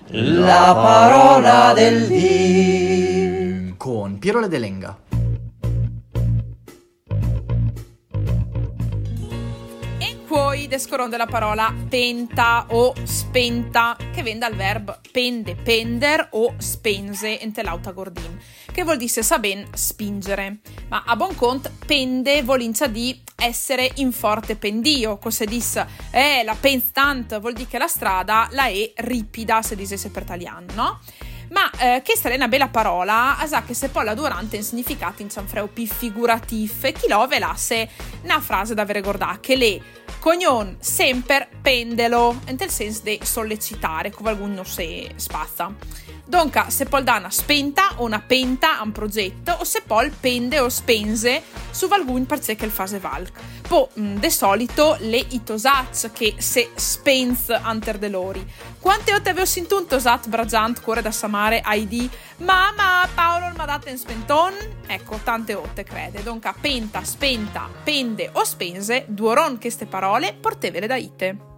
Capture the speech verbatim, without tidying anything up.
La parola del dì con Piero Ledelenga. E poi descoronde la parola penta o spenta, che viene dal verbo pende, pender o spense ente lauta gordin, che vuol dire, se sa ben, spingere. Ma a buon conto, pende vuol dire di essere in forte pendio. Cosa disse? Eh, la penstant vuol dire che la strada la è ripida, se dicesse per italiano, no? Ma eh, che è una bella parola, a sa che se poi la durante in significato in cianfreo più figuratif, e chi lo velasse una frase da avere guardato, che le cognon sempre pendelo, in tal senso di sollecitare, come qualcuno si spazza. Dunque, se poi dà una spenta o una penta a un progetto, o se poi pende o spense su alcun perché il fase valk. Poi, de solito, le itosats che se spens anter de lori. Quante volte avevo sentito un tosat bragiant cuore da samare ai di mamma, Paolo non mi ha dato in spenton? Ecco, tante volte crede. Dunque, penta, spenta, pende o spense, duoron che ste parole, portevele da ite.